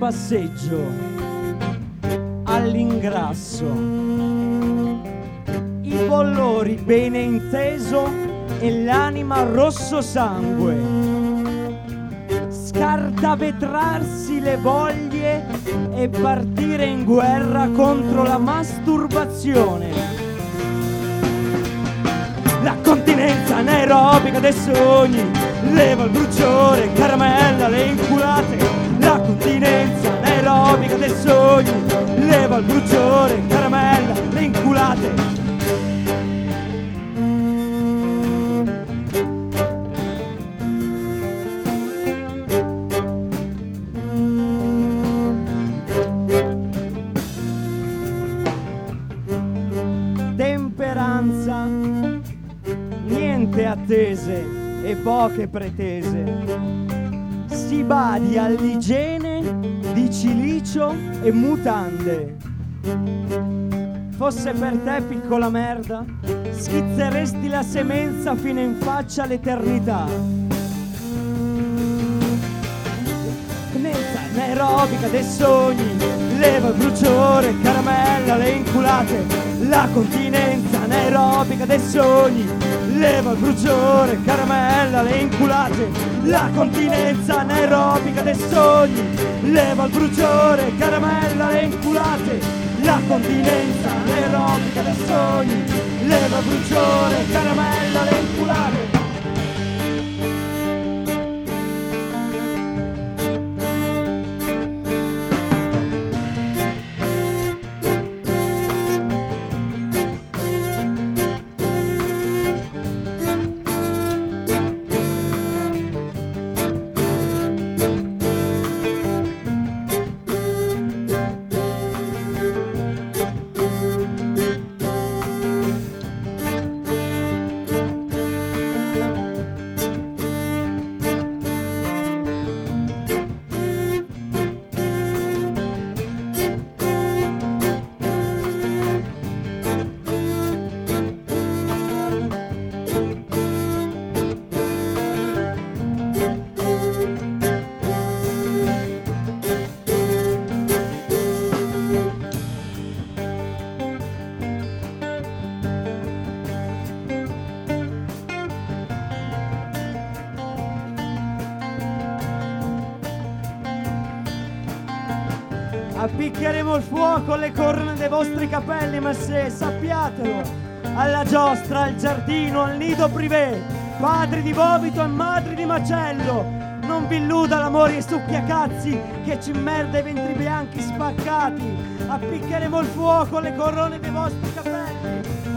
passeggio all'ingrasso, i bollori bene inteso e l'anima rosso sangue, scartavetrarsi le voglie e partire in guerra contro la masturbazione. La continenza anaerobica dei sogni leva il bruciore, caramella le inculate. La continenza anaerobica dei sogni leva il bruciore, caramella le inculate. Temperanza, niente attese e poche pretese, si badi all'igiene di cilicio e mutande. Fosse per te piccola merda, schizzeresti la semenza fino in faccia all'eternità. Tenenza anaerobica dei sogni leva il bruciore, caramella le inculate. La continenza anaerobica dei sogni leva il bruciore, caramella le inculate. La continenza anaerobica dei sogni leva il bruciore, caramella le inculate. La continenza anaerobica dei sogni leva il bruciore, caramella le inculate. Appiccheremo il fuoco alle corna dei vostri capelli, ma se sappiatelo, alla giostra, al giardino, al nido privé, padri di vomito e madri di macello, non vi illuda l'amore e succhiacazzi che ci merda i ventri bianchi spaccati. Appiccheremo il fuoco alle corone dei vostri capelli.